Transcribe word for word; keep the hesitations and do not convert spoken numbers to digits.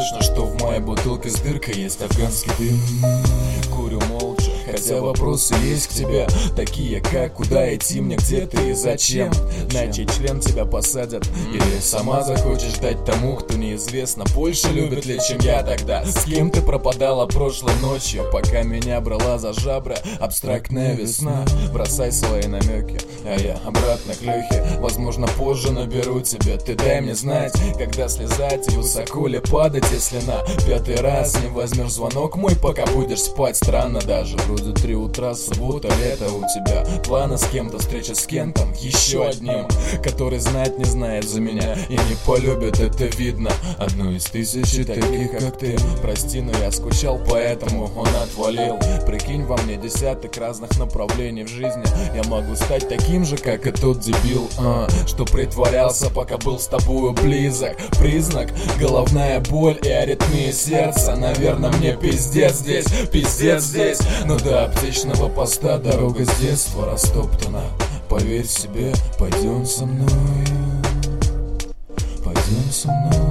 точно, что в моей бутылке с дыркой есть афганский дым. Курю молча, хотя вопросы есть к тебе, такие как: куда идти мне, где ты и зачем? На чей член тебя посадят? Или сама захочешь дать тому, кто неизвестно больше любит ли, чем я тогда? С кем ты пропадала прошлой ночью, пока меня брала за жабры абстрактная весна? Бросай свои намеки, а я обратно к Лехе. Возможно, позже наберу тебя, ты дай мне знать, когда слезать и высоко ли падать, если на пятый раз не возьмешь звонок мой, пока будешь спать. Странно даже, вроде три утра, суббота, лето у тебя. Планы с кем-то, встреча с кем-то, еще одним, который знать не знает за меня и не полюбит, это видно. Одну из тысячи таких, как ты. Прости, но я скучал, поэтому он отвалил. Прикинь, во мне десяток разных направлений в жизни. Я могу стать таким же, как и тот дебил, а, что притворялся, пока был с тобою близок. Признак — головная боль и аритмия сердца. Наверное, мне пиздец здесь, пиздец здесь. Но до аптечного поста дорога с детства растоптана. Поверь себе, пойдем со мной, пойдем со мной.